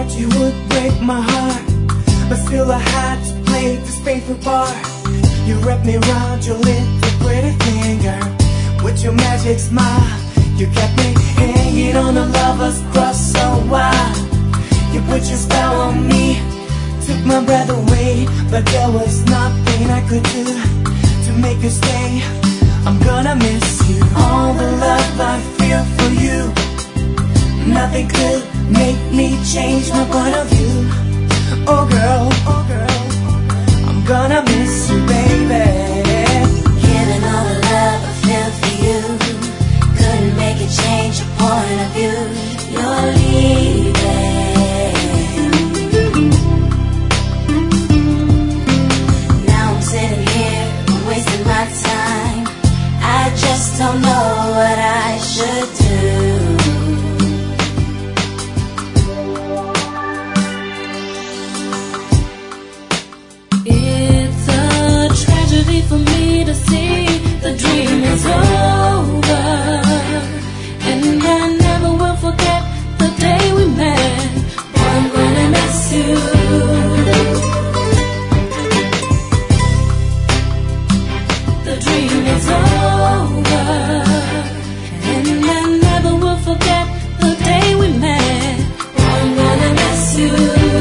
thought you would break my heart, but still I had to play this paper part. You wrapped me around your little pretty finger with your magic smile. You kept me hanging on a lover's cross so wild. You put your spell on me, took my breath away, but there was nothing I could do to make you stay. I'm gonna miss you. All the love I feel for you, nothing could make me change my point of view. Oh girl, I'm gonna miss you, baby. Given all the love I feel for you, couldn't make it change your point of view. You're leaving. Now I'm sitting here wasting my time. I just don't know what I should do. It's a tragedy for me to see the dream is over, and I never will forget the day we met. Oh, I'm gonna miss you. The dream is over, and I never will forget the day we met. Oh, I'm gonna miss you.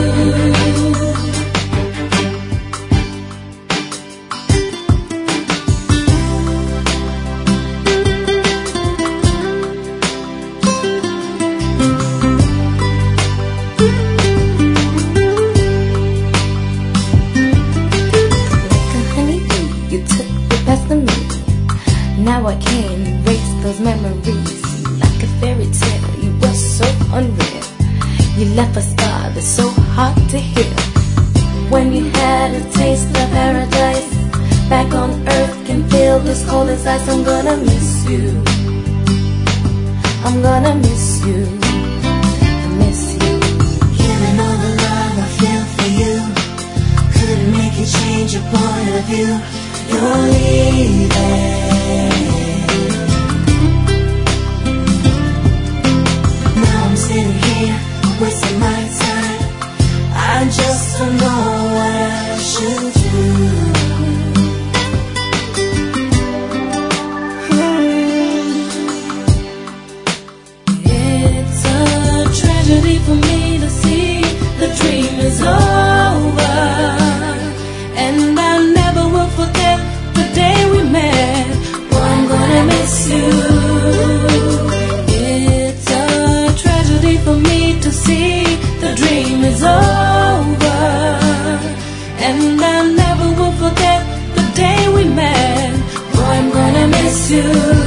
Now I can't erase those memories. Like a fairy tale, you were so unreal. You left a scar that's so hard to heal. When you had a taste of paradise, back on earth can feel this cold as ice. I'm gonna miss you. I'm gonna miss you. I miss you. Given all the love I feel for you, couldn't make you change your point of view. You're leaving. Now I'm sitting here wasting my time. I just don't know what I should do. It's a tragedy for me to see the dream is over, and I never will forget the day we met. Oh, I'm gonna miss you. It's a tragedy for me to see the dream is over, and I never will forget the day we met. Oh, I'm gonna miss you.